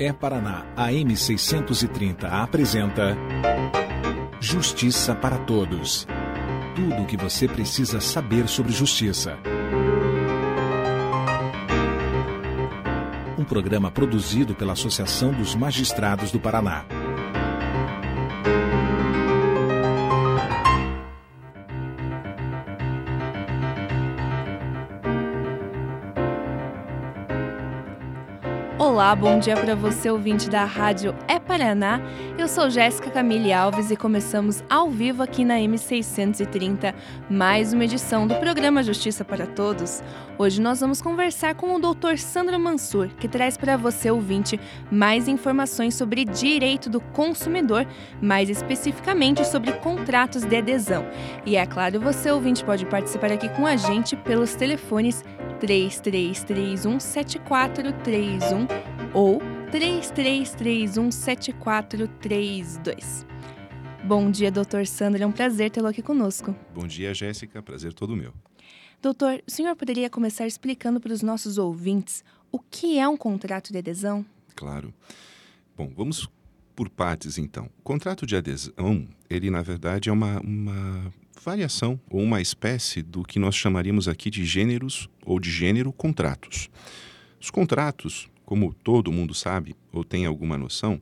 Paraná AM 630 apresenta Justiça para Todos. Tudo o que você precisa saber sobre justiça. Um programa produzido pela Associação dos Magistrados do Paraná. Olá, bom dia para você, ouvinte da Rádio Paraná. Eu sou Jéssica Camille Alves e começamos ao vivo aqui na M630, mais uma edição do programa Justiça para Todos. Hoje nós vamos conversar com o Dr. Sandro Mansur, que traz para você, ouvinte, mais informações sobre direito do consumidor, mais especificamente sobre contratos de adesão. E é claro, você, ouvinte, pode participar aqui com a gente pelos telefones 3331-7431 ou 3331-7432. Bom dia, doutor Sandro. É um prazer tê-lo aqui conosco. Bom dia, Jéssica. Prazer todo meu. Doutor, o senhor poderia começar explicando para os nossos ouvintes o que é um contrato de adesão? Claro. Bom, vamos por partes, então. O contrato de adesão, ele, na verdade, é uma variação ou uma espécie do que nós chamaríamos aqui de gêneros ou de gênero contratos. Os contratos, como todo mundo sabe ou tem alguma noção,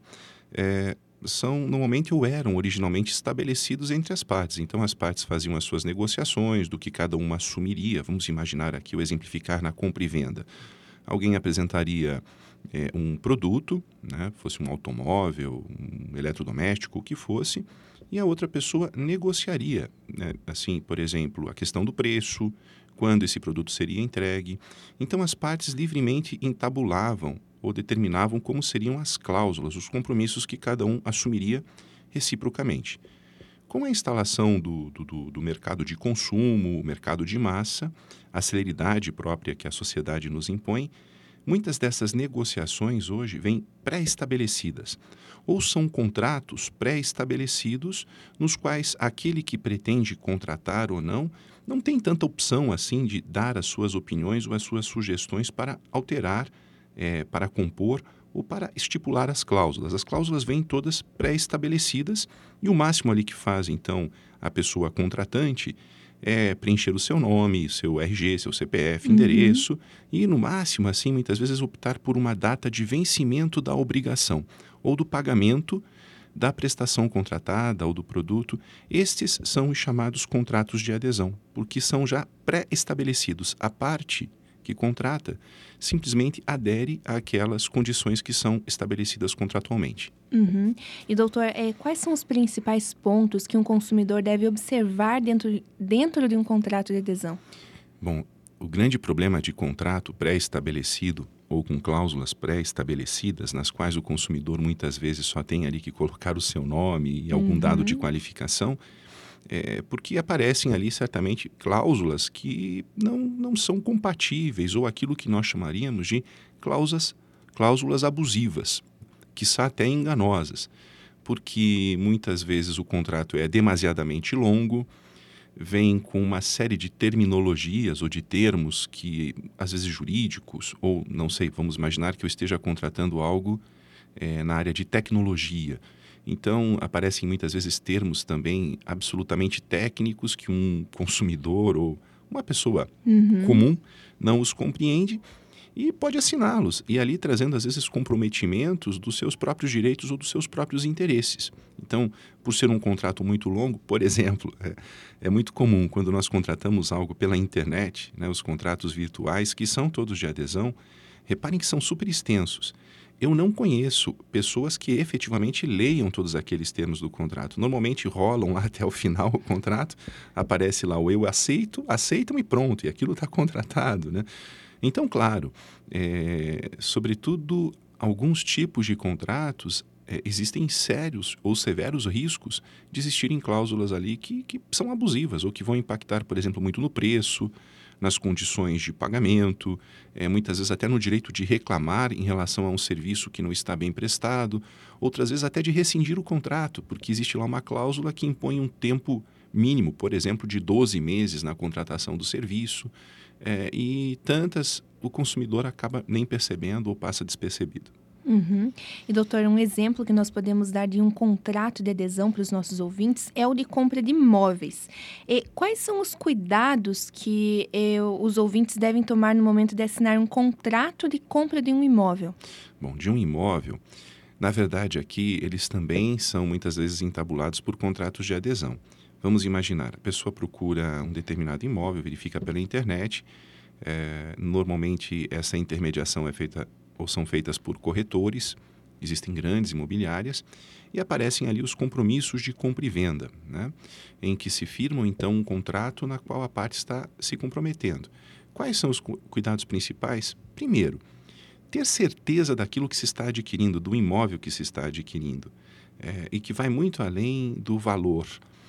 são normalmente ou eram originalmente estabelecidos entre as partes. Então as partes faziam as suas negociações do que cada uma assumiria. Vamos imaginar aqui ou exemplificar na compra e venda. Alguém apresentaria um produto, né, fosse um automóvel, um eletrodoméstico, o que fosse, e a outra pessoa negociaria, né, assim, por exemplo, a questão do preço, quando esse produto seria entregue. Então as partes livremente entabulavam ou determinavam como seriam as cláusulas, os compromissos que cada um assumiria reciprocamente. Com a instalação do mercado de consumo, o mercado de massa, a celeridade própria que a sociedade nos impõe, muitas dessas negociações hoje vêm pré-estabelecidas, ou são contratos pré-estabelecidos nos quais aquele que pretende contratar ou não tem tanta opção assim de dar as suas opiniões ou as suas sugestões para alterar, para compor ou para estipular as cláusulas. As cláusulas vêm todas pré-estabelecidas e o máximo ali que faz, então, a pessoa contratante é preencher o seu nome, seu RG, seu CPF, endereço e, no máximo, assim, muitas vezes optar por uma data de vencimento da obrigação ou do pagamento da prestação contratada ou do produto. Estes são os chamados contratos de adesão, porque são já pré-estabelecidos. A parte que contrata simplesmente adere àquelas condições que são estabelecidas contratualmente. E, doutor, quais são os principais pontos que um consumidor deve observar dentro de um contrato de adesão? Bom, o grande problema de contrato pré-estabelecido ou com cláusulas pré-estabelecidas, nas quais o consumidor muitas vezes só tem ali que colocar o seu nome e algum dado de qualificação, porque aparecem ali certamente cláusulas que não são compatíveis, ou aquilo que nós chamaríamos de cláusulas abusivas, quiçá até enganosas, porque muitas vezes o contrato é demasiadamente longo, vem com uma série de terminologias ou de termos que, às vezes jurídicos, ou não sei, vamos imaginar que eu esteja contratando algo na área de tecnologia. Então, aparecem muitas vezes termos também absolutamente técnicos que um consumidor ou uma pessoa comum não os compreende e pode assiná-los, e ali trazendo às vezes comprometimentos dos seus próprios direitos ou dos seus próprios interesses. Então, por ser um contrato muito longo, por exemplo, é muito comum quando nós contratamos algo pela internet, né, os contratos virtuais, que são todos de adesão, reparem que são super extensos. Eu não conheço pessoas que efetivamente leiam todos aqueles termos do contrato. Normalmente rolam lá até o final o contrato, aparece lá o eu aceitam e pronto, e aquilo está contratado, né? Então, claro, sobretudo alguns tipos de contratos, existem sérios ou severos riscos de existirem cláusulas ali que são abusivas ou que vão impactar, por exemplo, muito no preço, nas condições de pagamento, muitas vezes até no direito de reclamar em relação a um serviço que não está bem prestado, outras vezes até de rescindir o contrato, porque existe lá uma cláusula que impõe um tempo mínimo, por exemplo, de 12 meses na contratação do serviço, e tantas o consumidor acaba nem percebendo ou passa despercebido. Uhum. E, doutor, um exemplo que nós podemos dar de um contrato de adesão para os nossos ouvintes é o de compra de imóveis. E quais são os cuidados que os ouvintes devem tomar no momento de assinar um contrato de compra de um imóvel? Bom, de um imóvel, na verdade aqui eles também são muitas vezes entabulados por contratos de adesão. Vamos imaginar, a pessoa procura um determinado imóvel, verifica pela internet, normalmente essa intermediação é feita ou são feitas por corretores, existem grandes imobiliárias, e aparecem ali os compromissos de compra e venda, né? Em que se firmam então um contrato na qual a parte está se comprometendo. Quais são os cuidados principais? Primeiro, ter certeza daquilo que se está adquirindo, do imóvel que se está adquirindo, e que vai muito além do valor.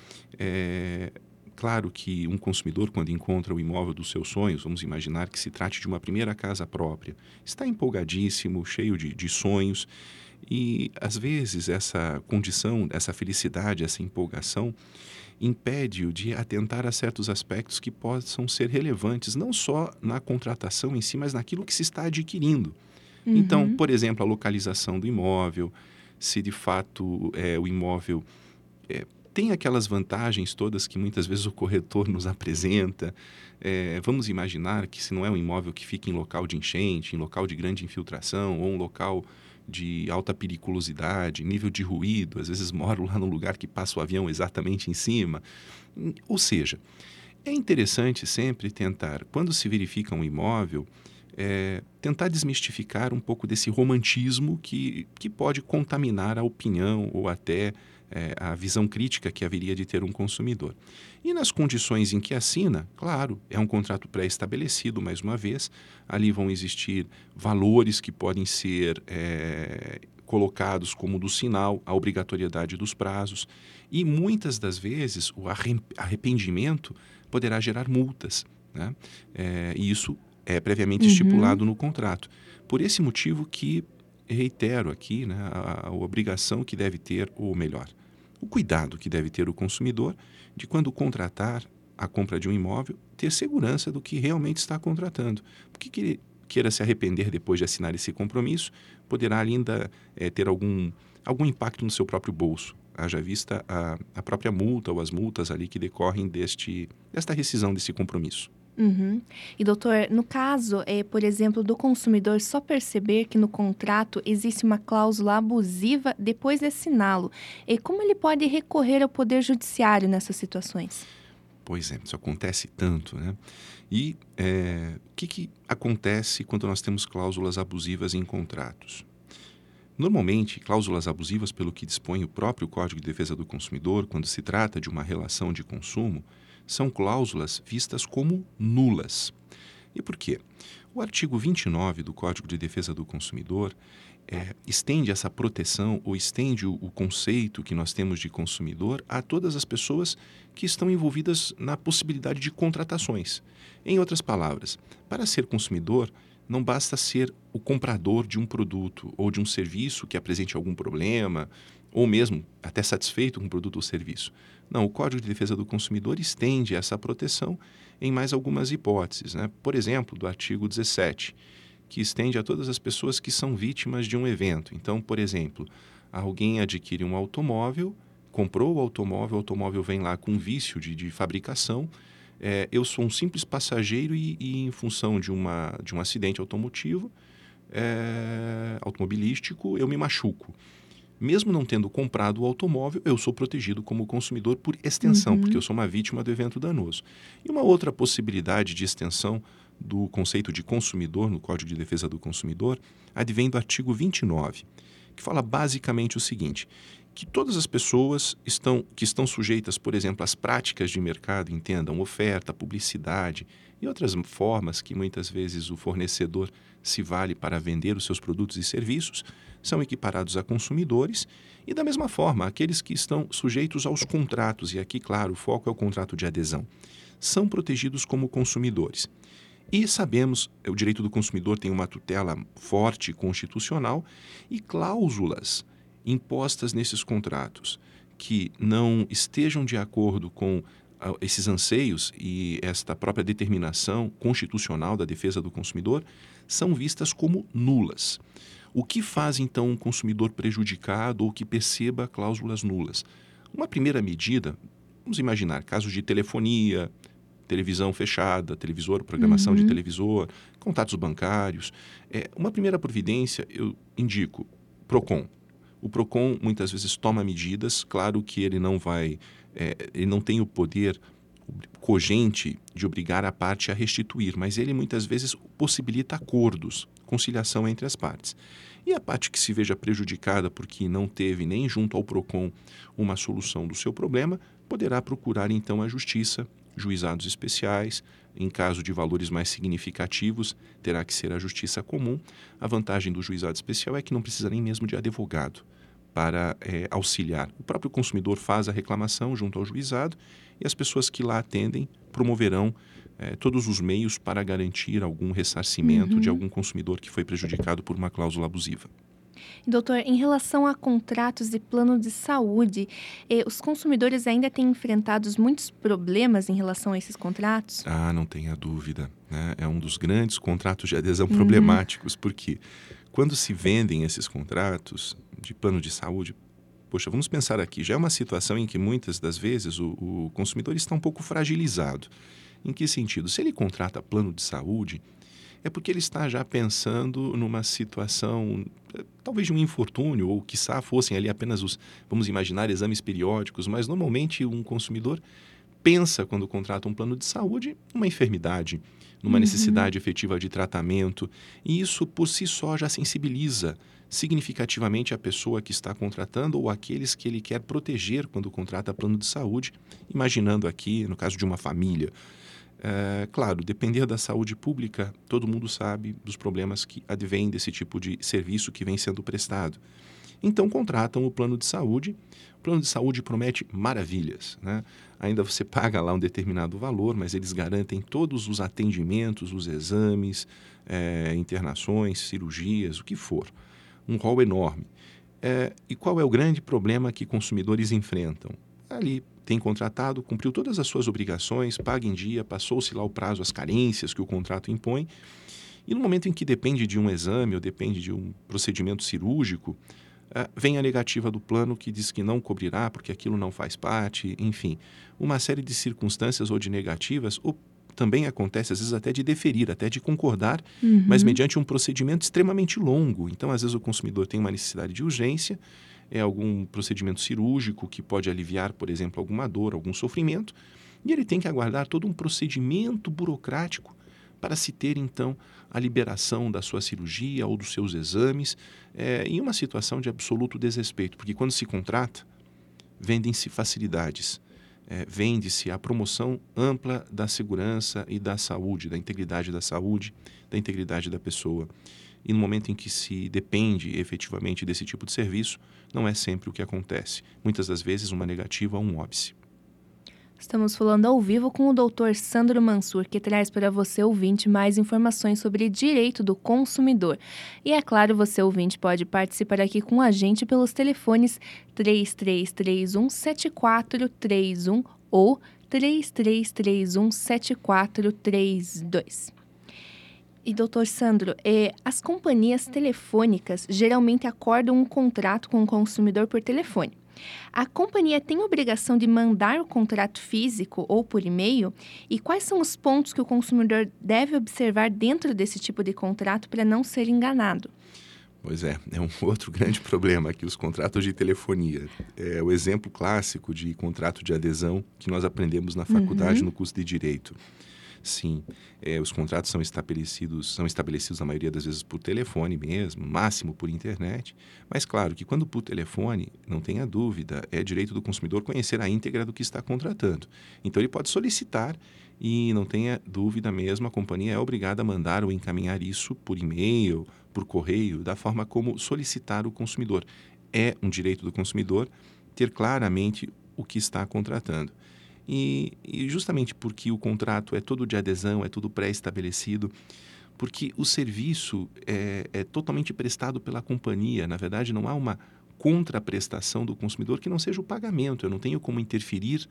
Claro que um consumidor, quando encontra o imóvel dos seus sonhos, vamos imaginar que se trate de uma primeira casa própria, está empolgadíssimo, cheio de sonhos, e às vezes essa condição, essa felicidade, essa empolgação, impede-o de atentar a certos aspectos que possam ser relevantes, não só na contratação em si, mas naquilo que se está adquirindo. Então, Uhum. por exemplo, a localização do imóvel, se de fato o imóvel tem aquelas vantagens todas que muitas vezes o corretor nos apresenta. Vamos imaginar que se não é um imóvel que fica em local de enchente, em local de grande infiltração, ou um local de alta periculosidade, nível de ruído, às vezes moro lá num lugar que passa o avião exatamente em cima. Ou seja, é interessante sempre tentar, quando se verifica um imóvel, tentar desmistificar um pouco desse romantismo que pode contaminar a opinião ou até a visão crítica que haveria de ter um consumidor. E nas condições em que assina, claro, é um contrato pré-estabelecido, mais uma vez, ali vão existir valores que podem ser colocados como do sinal, a obrigatoriedade dos prazos, e muitas das vezes o arrependimento poderá gerar multas, né? E isso é previamente Uhum. estipulado no contrato. Por esse motivo que reitero aqui, né, a obrigação que deve ter, ou melhor, o cuidado que deve ter o consumidor de, quando contratar a compra de um imóvel, ter segurança do que realmente está contratando. Porque que ele queira se arrepender depois de assinar esse compromisso, poderá ainda ter algum impacto no seu próprio bolso, haja vista a própria multa ou as multas ali que decorrem desta rescisão desse compromisso. Uhum. E, doutor, no caso, por exemplo, do consumidor só perceber que no contrato existe uma cláusula abusiva depois de assiná-lo, como ele pode recorrer ao Poder Judiciário nessas situações? Pois é, isso acontece tanto, né? E o que acontece quando nós temos cláusulas abusivas em contratos? Normalmente, cláusulas abusivas, pelo que dispõe o próprio Código de Defesa do Consumidor, quando se trata de uma relação de consumo, são cláusulas vistas como nulas. E por quê? O artigo 29 do Código de Defesa do Consumidor estende essa proteção, ou estende o conceito que nós temos de consumidor a todas as pessoas que estão envolvidas na possibilidade de contratações. Em outras palavras, para ser consumidor, não basta ser o comprador de um produto ou de um serviço que apresente algum problema, ou mesmo até satisfeito com o produto ou serviço. Não, o Código de Defesa do Consumidor estende essa proteção em mais algumas hipóteses, né? Por exemplo, do artigo 17, que estende a todas as pessoas que são vítimas de um evento. Então, por exemplo, alguém adquire um automóvel, comprou o automóvel vem lá com vício de fabricação, eu sou um simples passageiro e em função de um acidente automotivo, automobilístico, eu me machuco. Mesmo não tendo comprado o automóvel, eu sou protegido como consumidor por extensão, porque eu Uhum. sou uma vítima do evento danoso. E uma outra possibilidade de extensão do conceito de consumidor no Código de Defesa do Consumidor advém do artigo 29, que fala basicamente o seguinte: que todas as pessoas que estão sujeitas, por exemplo, às práticas de mercado, entendam, oferta, publicidade e outras formas que muitas vezes o fornecedor se vale para vender os seus produtos e serviços, são equiparados a consumidores, e da mesma forma, aqueles que estão sujeitos aos contratos, e aqui, claro, o foco é o contrato de adesão, são protegidos como consumidores. E sabemos, o direito do consumidor tem uma tutela forte constitucional, e cláusulas impostas nesses contratos que não estejam de acordo com esses anseios e esta própria determinação constitucional da defesa do consumidor são vistas como nulas. O que faz, então, um consumidor prejudicado ou que perceba cláusulas nulas? Uma primeira medida, vamos imaginar casos de telefonia, televisão fechada, televisor, programação de televisor, contatos bancários. Uma primeira providência, eu indico, PROCON. O PROCON muitas vezes toma medidas, claro que ele não tem o poder cogente de obrigar a parte a restituir, mas ele muitas vezes possibilita acordos, conciliação entre as partes. E a parte que se veja prejudicada porque não teve nem junto ao PROCON uma solução do seu problema, poderá procurar então a justiça, juizados especiais. Em caso de valores mais significativos, terá que ser a justiça comum. A vantagem do juizado especial é que não precisa nem mesmo de advogado para auxiliar. O próprio consumidor faz a reclamação junto ao juizado e as pessoas que lá atendem promoverão todos os meios para garantir algum ressarcimento de algum consumidor que foi prejudicado por uma cláusula abusiva. Doutor, em relação a contratos de plano de saúde, os consumidores ainda têm enfrentado muitos problemas em relação a esses contratos? Não tenha dúvida, né? É um dos grandes contratos de adesão problemáticos, porque quando se vendem esses contratos de plano de saúde, poxa, vamos pensar aqui, já é uma situação em que muitas das vezes o consumidor está um pouco fragilizado. Em que sentido? Se ele contrata plano de saúde, é porque ele está já pensando numa situação, talvez de um infortúnio, ou quiçá fossem ali apenas vamos imaginar, exames periódicos, mas normalmente um consumidor pensa, quando contrata um plano de saúde, numa enfermidade, numa necessidade efetiva de tratamento, e isso por si só já sensibiliza significativamente a pessoa que está contratando ou aqueles que ele quer proteger quando contrata plano de saúde, imaginando aqui, no caso de uma família. Claro, depender da saúde pública, todo mundo sabe dos problemas que advêm desse tipo de serviço que vem sendo prestado. Então, contratam o plano de saúde. O plano de saúde promete maravilhas, né? Ainda você paga lá um determinado valor, mas eles garantem todos os atendimentos, os exames, internações, cirurgias, o que for. Um rol enorme. E qual é o grande problema que consumidores enfrentam? Ali tem contratado, cumpriu todas as suas obrigações, paga em dia, passou-se lá o prazo, as carências que o contrato impõe, e no momento em que depende de um exame ou depende de um procedimento cirúrgico, vem a negativa do plano que diz que não cobrirá porque aquilo não faz parte, enfim. Uma série de circunstâncias ou de negativas, ou também acontece às vezes até de deferir, até de concordar, mas mediante um procedimento extremamente longo. Então, às vezes o consumidor tem uma necessidade de urgência, algum procedimento cirúrgico que pode aliviar, por exemplo, alguma dor, algum sofrimento, e ele tem que aguardar todo um procedimento burocrático para se ter, então, a liberação da sua cirurgia ou dos seus exames, em uma situação de absoluto desrespeito, porque quando se contrata, vendem-se facilidades, vende-se a promoção ampla da segurança e da saúde, da integridade da pessoa. E no momento em que se depende efetivamente desse tipo de serviço, não é sempre o que acontece. Muitas das vezes uma negativa ou um óbice. Estamos falando ao vivo com o Dr. Sandro Mansur, que traz para você, ouvinte, mais informações sobre direito do consumidor. E é claro, você, ouvinte, pode participar aqui com a gente pelos telefones 3331-7431 ou 3331-7432. E, doutor Sandro, as companhias telefônicas geralmente acordam um contrato com o consumidor por telefone. A companhia tem obrigação de mandar o contrato físico ou por e-mail? E quais são os pontos que o consumidor deve observar dentro desse tipo de contrato para não ser enganado? Pois é um outro grande problema aqui, os contratos de telefonia. É o exemplo clássico de contrato de adesão que nós aprendemos na faculdade no curso de Direito. Sim, os contratos são estabelecidos na maioria das vezes por telefone mesmo, máximo por internet, mas claro que quando por telefone, não tenha dúvida, é direito do consumidor conhecer a íntegra do que está contratando. Então ele pode solicitar e não tenha dúvida mesmo, a companhia é obrigada a mandar ou encaminhar isso por e-mail, por correio, da forma como solicitar o consumidor. É um direito do consumidor ter claramente o que está contratando. E justamente porque o contrato é todo de adesão, é tudo pré-estabelecido, porque o serviço é totalmente prestado pela companhia. Na verdade, não há uma contraprestação do consumidor que não seja o pagamento. Eu não tenho como interferir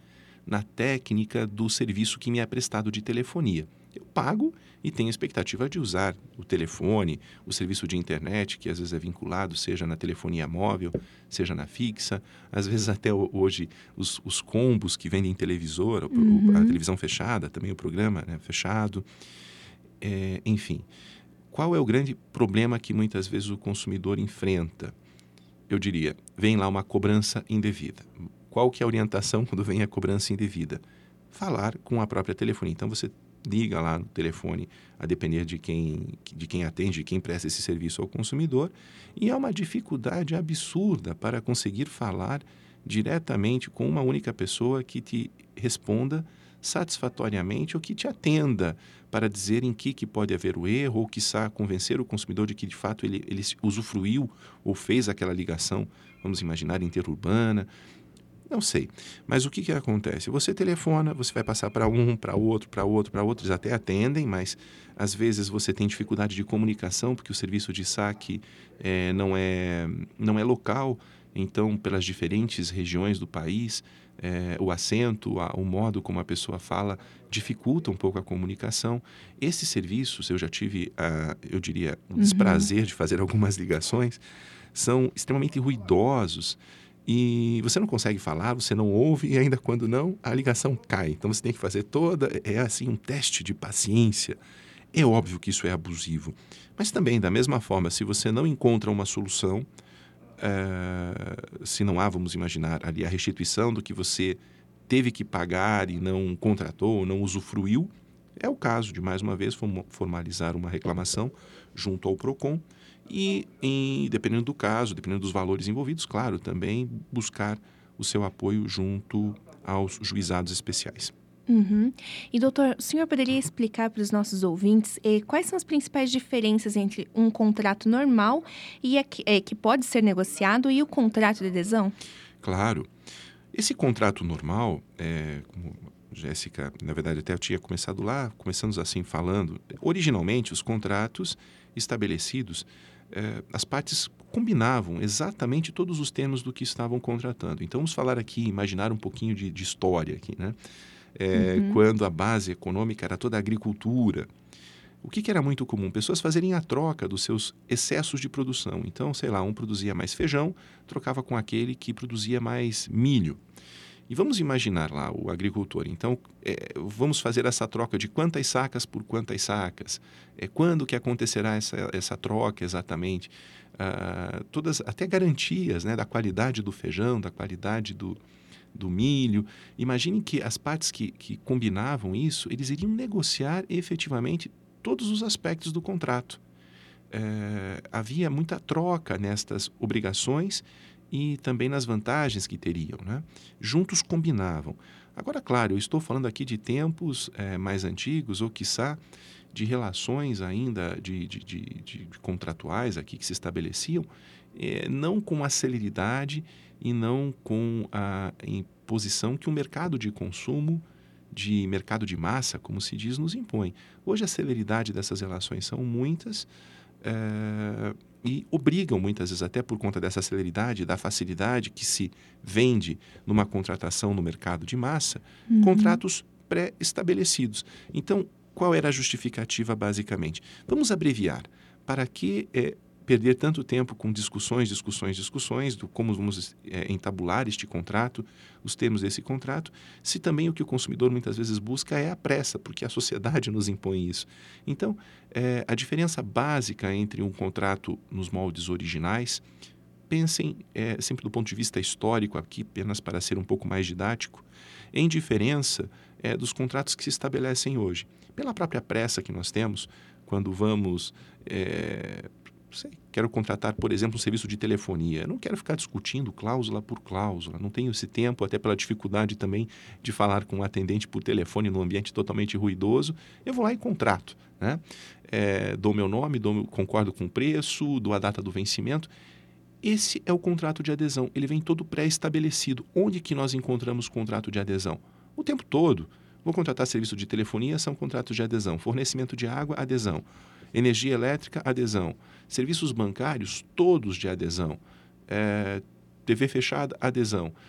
na técnica do serviço que me é prestado de telefonia. Eu pago e tenho a expectativa de usar o telefone, o serviço de internet, que às vezes é vinculado, seja na telefonia móvel, seja na fixa. Às vezes até hoje os combos que vendem televisor, a televisão fechada, também o programa, né, fechado. Enfim, qual é o grande problema que muitas vezes o consumidor enfrenta? Eu diria, vem lá uma cobrança indevida. Qual que é a orientação quando vem a cobrança indevida? Falar com a própria telefonia. Então, você liga lá no telefone, a depender de quem atende, de quem presta esse serviço ao consumidor, e há uma dificuldade absurda para conseguir falar diretamente com uma única pessoa que te responda satisfatoriamente ou que te atenda para dizer em que pode haver o erro ou, quiçá, convencer o consumidor de que, de fato, ele usufruiu ou fez aquela ligação, vamos imaginar, interurbana. Não sei. Mas o que acontece? Você telefona, você vai passar para um, para outro, eles até atendem, mas às vezes você tem dificuldade de comunicação porque o serviço de saque não é local. Então, pelas diferentes regiões do país, o acento, o modo como a pessoa fala dificulta um pouco a comunicação. Esses serviços, eu já tive, eu diria, o desprazer de fazer algumas ligações, são extremamente ruidosos. E você não consegue falar, você não ouve, e ainda quando não, a ligação cai. Então você tem que fazer assim, um teste de paciência. É óbvio que isso é abusivo. Mas também, da mesma forma, se você não encontra uma solução, se não há, vamos imaginar, ali a restituição do que você teve que pagar e não contratou, não usufruiu, é o caso de, mais uma vez, formalizar uma reclamação junto ao PROCON. E dependendo do caso, dependendo dos valores envolvidos, claro, também buscar o seu apoio junto aos juizados especiais. E, doutor, o senhor poderia explicar para os nossos ouvintes quais são as principais diferenças entre um contrato normal e que pode ser negociado e o contrato de adesão? Claro. Esse contrato normal, como Jéssica, na verdade, até eu tinha começamos assim falando, originalmente os contratos estabelecidos, as partes combinavam exatamente todos os termos do que estavam contratando. Então, vamos falar aqui, imaginar um pouquinho de história aqui, né? Quando a base econômica era toda a agricultura, o que era muito comum? Pessoas fazerem a troca dos seus excessos de produção. Então, sei lá, um produzia mais feijão, trocava com aquele que produzia mais milho. E vamos imaginar lá o agricultor. Então, vamos fazer essa troca de quantas sacas por quantas sacas. Quando que acontecerá essa troca exatamente? Todas, até garantias, né, da qualidade do feijão, da qualidade do milho. Imaginem que as partes que combinavam isso, eles iriam negociar efetivamente todos os aspectos do contrato. Havia muita troca nestas obrigações e também nas vantagens que teriam, né? Juntos combinavam. Agora, claro, eu estou falando aqui de tempos mais antigos, ou quiçá de relações ainda de contratuais aqui que se estabeleciam, não com a celeridade e não com a imposição que o mercado de consumo, de mercado de massa, como se diz, nos impõe. Hoje a celeridade dessas relações são muitas, e obrigam muitas vezes, até por conta dessa celeridade, da facilidade que se vende numa contratação no mercado de massa, contratos pré-estabelecidos. Então, qual era a justificativa basicamente? Vamos abreviar. Para que perder tanto tempo com discussões do como vamos entabular este contrato, os termos desse contrato, se também o que o consumidor muitas vezes busca é a pressa, porque a sociedade nos impõe isso. Então, a diferença básica entre um contrato nos moldes originais, pensem sempre do ponto de vista histórico aqui, apenas para ser um pouco mais didático, em diferença dos contratos que se estabelecem hoje. Pela própria pressa que nós temos, quando vamos... quero contratar, por exemplo, um serviço de telefonia. Eu não quero ficar discutindo cláusula por cláusula. Não tenho esse tempo, até pela dificuldade também de falar com um atendente por telefone num ambiente totalmente ruidoso. Eu vou lá e contrato, né? Dou meu nome, concordo com o preço, dou a data do vencimento. Esse é o contrato de adesão. Ele vem todo pré-estabelecido. Onde que nós encontramos contrato de adesão? O tempo todo. Vou contratar serviço de telefonia, são contratos de adesão. Fornecimento de água, adesão. Energia elétrica, adesão. Serviços bancários, todos de adesão. TV fechada, adesão.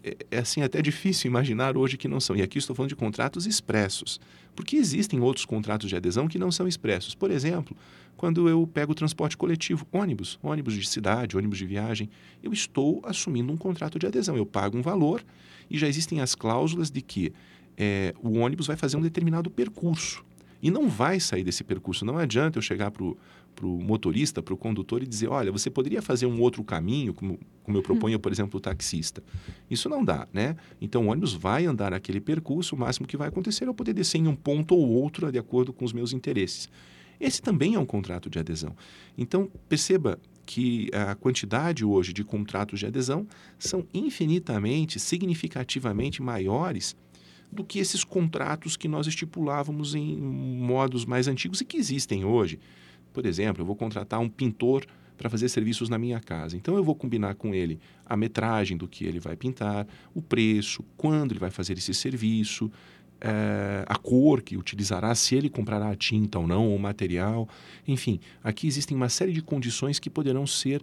é assim até difícil imaginar hoje que não são. E aqui estou falando de contratos expressos, porque existem outros contratos de adesão que não são expressos. Por exemplo, quando eu pego o transporte coletivo, ônibus de cidade, ônibus de viagem, eu estou assumindo um contrato de adesão. Eu pago um valor e já existem as cláusulas de que o ônibus vai fazer um determinado percurso e não vai sair desse percurso. Não adianta eu chegar para o motorista, para o condutor e dizer, olha, você poderia fazer um outro caminho, como eu proponho, por exemplo, o taxista. Isso não dá, né? Então, o ônibus vai andar aquele percurso, o máximo que vai acontecer é eu poder descer em um ponto ou outro de acordo com os meus interesses. Esse também é um contrato de adesão. Então, perceba que a quantidade hoje de contratos de adesão são infinitamente, significativamente maiores do que esses contratos que nós estipulávamos em modos mais antigos e que existem hoje. Por exemplo, eu vou contratar um pintor para fazer serviços na minha casa. Então, eu vou combinar com ele a metragem do que ele vai pintar, o preço, quando ele vai fazer esse serviço, a cor que utilizará, se ele comprará a tinta ou não, ou o material. Enfim, aqui existem uma série de condições que poderão ser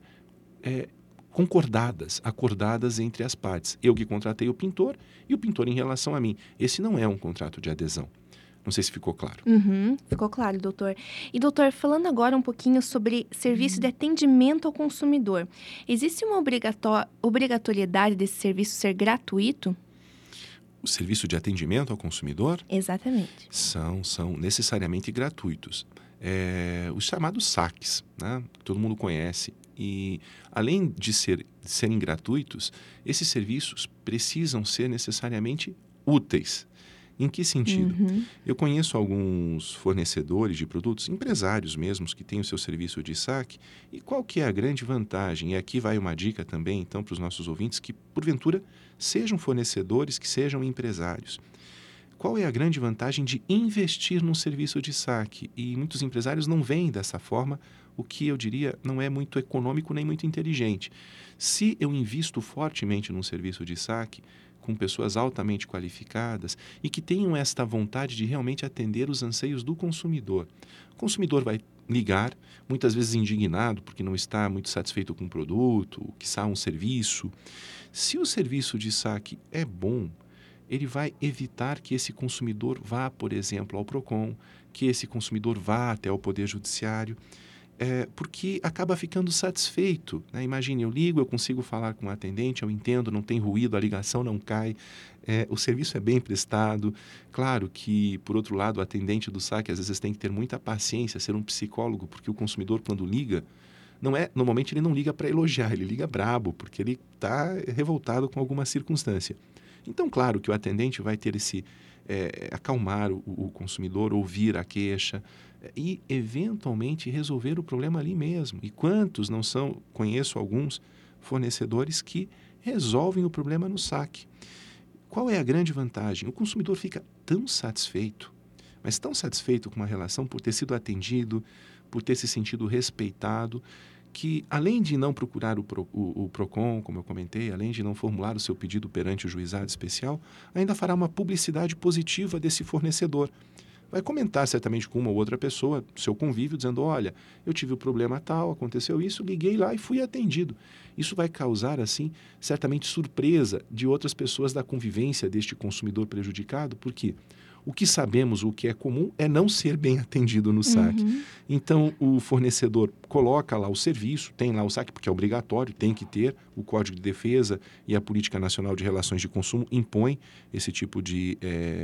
acordadas entre as partes. Eu que contratei o pintor e o pintor em relação a mim. Esse não é um contrato de adesão. Não sei se ficou claro. Ficou claro, doutor. E, doutor, falando agora um pouquinho sobre serviço de atendimento ao consumidor. Existe uma obrigatoriedade desse serviço ser gratuito? O serviço de atendimento ao consumidor? Exatamente. São necessariamente gratuitos. Os chamados saques, né? Todo mundo conhece. E, além de serem gratuitos, esses serviços precisam ser necessariamente úteis. Em que sentido? Eu conheço alguns fornecedores de produtos, empresários mesmos, que têm o seu serviço de saque. E qual que é a grande vantagem? E aqui vai uma dica também, então, para os nossos ouvintes, que, porventura, sejam fornecedores, que sejam empresários. Qual é a grande vantagem de investir num serviço de saque? E muitos empresários não veem dessa forma, o que eu diria não é muito econômico nem muito inteligente. Se eu invisto fortemente num serviço de saque, com pessoas altamente qualificadas e que tenham esta vontade de realmente atender os anseios do consumidor. O consumidor vai ligar, muitas vezes indignado porque não está muito satisfeito com o produto, quiçá um serviço. Se o serviço de saque é bom, ele vai evitar que esse consumidor vá, por exemplo, ao PROCON, que esse consumidor vá até o Poder Judiciário, porque acaba ficando satisfeito, né? Imagine, eu ligo, eu consigo falar com o atendente, eu entendo, não tem ruído, a ligação não cai, o serviço é bem prestado. Claro que, por outro lado, o atendente do saque às vezes tem que ter muita paciência, ser um psicólogo, porque o consumidor, quando liga, normalmente ele não liga para elogiar, ele liga brabo, porque ele está revoltado com alguma circunstância. Então, claro que o atendente vai ter acalmar o consumidor, ouvir a queixa e, eventualmente, resolver o problema ali mesmo. E quantos não são, conheço alguns fornecedores que resolvem o problema no saque. Qual é a grande vantagem? O consumidor fica tão satisfeito, mas tão satisfeito com uma relação por ter sido atendido, por ter se sentido respeitado, que, além de não procurar o PROCON, como eu comentei, além de não formular o seu pedido perante o juizado especial, ainda fará uma publicidade positiva desse fornecedor. Vai comentar certamente com uma ou outra pessoa, seu convívio, dizendo, olha, eu tive o problema tal, aconteceu isso, liguei lá e fui atendido. Isso vai causar, assim, certamente surpresa de outras pessoas da convivência deste consumidor prejudicado, porque o que sabemos, o que é comum, é não ser bem atendido no saque. Então, o fornecedor coloca lá o serviço, tem lá o saque, porque é obrigatório, tem que ter, o Código de Defesa e a Política Nacional de Relações de Consumo impõem esse tipo de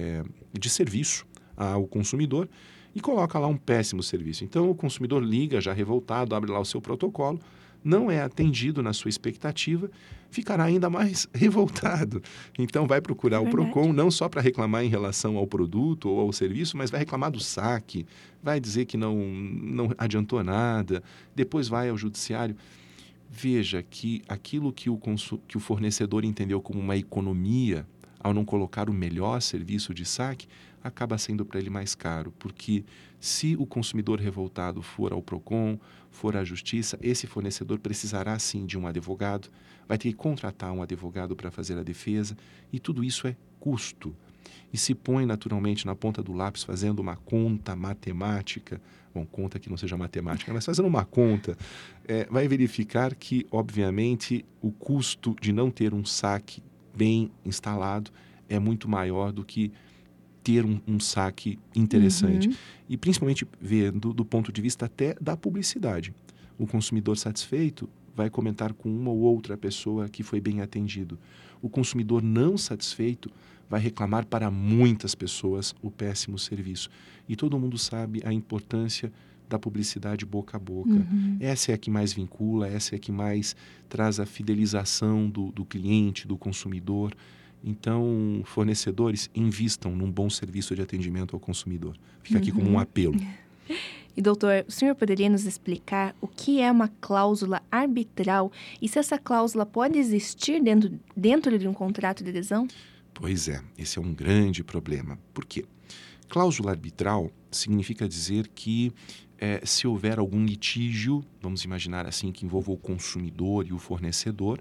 serviço ao consumidor e coloca lá um péssimo serviço. Então, o consumidor liga já revoltado, abre lá o seu protocolo, não é atendido na sua expectativa, ficará ainda mais revoltado. Então, vai procurar o PROCON, não só para reclamar em relação ao produto ou ao serviço, mas vai reclamar do saque, vai dizer que não adiantou nada, depois vai ao judiciário. Veja que aquilo que o fornecedor entendeu como uma economia, ao não colocar o melhor serviço de saque, acaba sendo para ele mais caro, porque se o consumidor revoltado for ao PROCON, for à Justiça, esse fornecedor precisará sim de um advogado, vai ter que contratar um advogado para fazer a defesa, e tudo isso é custo. E se põe naturalmente na ponta do lápis fazendo uma conta matemática, conta que não seja matemática, mas fazendo uma conta, vai verificar que, obviamente, o custo de não ter um saque bem instalado é muito maior do que ter um saque interessante. E principalmente vendo do ponto de vista até da publicidade. O consumidor satisfeito vai comentar com uma ou outra pessoa que foi bem atendido. O consumidor não satisfeito vai reclamar para muitas pessoas o péssimo serviço. E todo mundo sabe a importância da publicidade boca a boca. Essa é a que mais vincula, essa é a que mais traz a fidelização do cliente, do consumidor. Então, fornecedores, invistam num bom serviço de atendimento ao consumidor. Fica aqui como um apelo. E, doutor, o senhor poderia nos explicar o que é uma cláusula arbitral e se essa cláusula pode existir dentro de um contrato de adesão? Pois é, esse é um grande problema. Por quê? Cláusula arbitral significa dizer que se houver algum litígio, vamos imaginar assim, que envolva o consumidor e o fornecedor,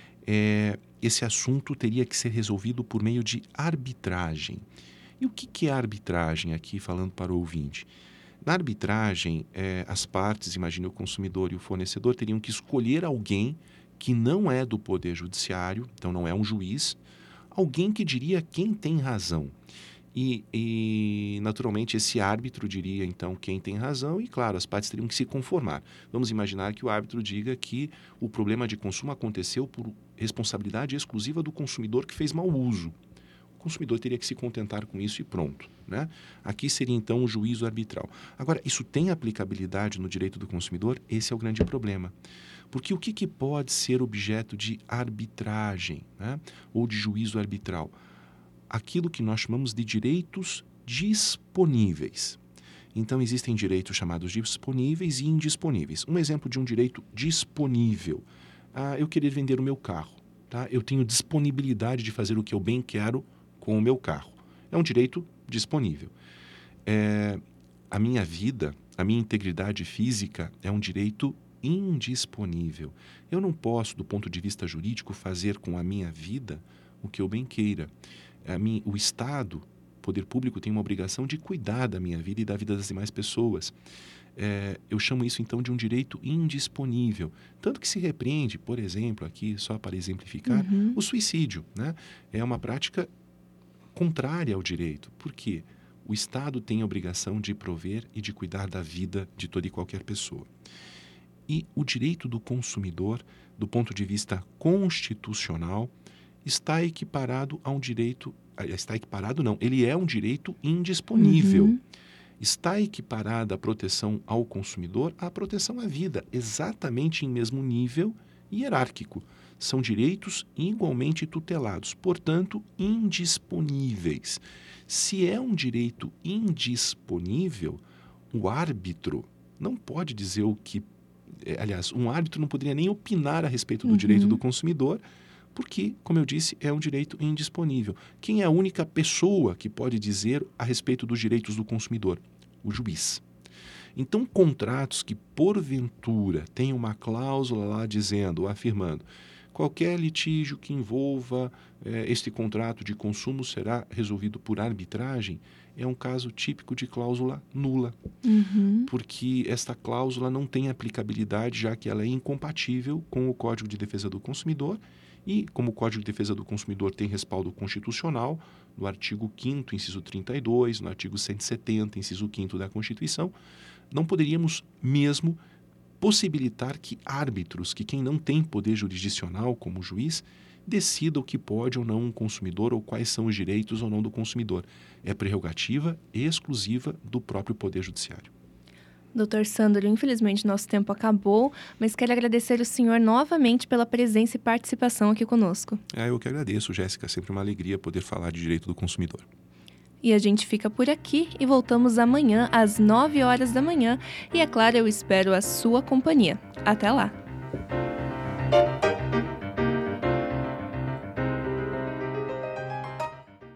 esse assunto teria que ser resolvido por meio de arbitragem. E o que é arbitragem aqui, falando para o ouvinte? Na arbitragem, as partes, imagine o consumidor e o fornecedor, teriam que escolher alguém que não é do Poder Judiciário, então não é um juiz, alguém que diria quem tem razão. E, naturalmente, esse árbitro diria, então, quem tem razão e, claro, as partes teriam que se conformar. Vamos imaginar que o árbitro diga que o problema de consumo aconteceu por responsabilidade exclusiva do consumidor que fez mau uso. O consumidor teria que se contentar com isso e pronto, né? Aqui seria, então, o juízo arbitral. Agora, isso tem aplicabilidade no direito do consumidor? Esse é o grande problema. Porque o que pode ser objeto de arbitragem, né? Ou de juízo arbitral? Aquilo que nós chamamos de direitos disponíveis. Então, existem direitos chamados disponíveis e indisponíveis. Um exemplo de um direito disponível. Eu querer vender o meu carro. Tá? Eu tenho disponibilidade de fazer o que eu bem quero com o meu carro. É um direito disponível. A minha vida, a minha integridade física é um direito indisponível. Eu não posso, do ponto de vista jurídico, fazer com a minha vida o que eu bem queira. O Estado, o poder público, tem uma obrigação de cuidar da minha vida e da vida das demais pessoas. Eu chamo isso, então, de um direito indisponível. Tanto que se repreende, por exemplo, aqui, só para exemplificar, o suicídio, né? É uma prática contrária ao direito. Por quê? O Estado tem a obrigação de prover e de cuidar da vida de toda e qualquer pessoa. E o direito do consumidor, do ponto de vista constitucional, está equiparado a um direito... Está equiparado, não. Ele é um direito indisponível. Está equiparada a proteção ao consumidor à proteção à vida, exatamente em mesmo nível hierárquico. São direitos igualmente tutelados, portanto, indisponíveis. Se é um direito indisponível, o árbitro não pode dizer o que... Aliás, um árbitro não poderia nem opinar a respeito do direito do consumidor, porque, como eu disse, é um direito indisponível. Quem é a única pessoa que pode dizer a respeito dos direitos do consumidor? O juiz. Então, contratos que, porventura, tenham uma cláusula lá dizendo, ou afirmando, qualquer litígio que envolva este contrato de consumo será resolvido por arbitragem, é um caso típico de cláusula nula. Porque esta cláusula não tem aplicabilidade, já que ela é incompatível com o Código de Defesa do Consumidor. E, como o Código de Defesa do Consumidor tem respaldo constitucional, no artigo 5º, inciso 32, no artigo 170, inciso 5º da Constituição, não poderíamos mesmo possibilitar que árbitros, que quem não tem poder jurisdicional como juiz, decida o que pode ou não um consumidor ou quais são os direitos ou não do consumidor. É prerrogativa exclusiva do próprio Poder Judiciário. Doutor Sandro, infelizmente nosso tempo acabou, mas quero agradecer o senhor novamente pela presença e participação aqui conosco. Eu que agradeço, Jéssica. É sempre uma alegria poder falar de direito do consumidor. E a gente fica por aqui e voltamos amanhã às 9 horas da manhã. E, é claro, eu espero a sua companhia. Até lá!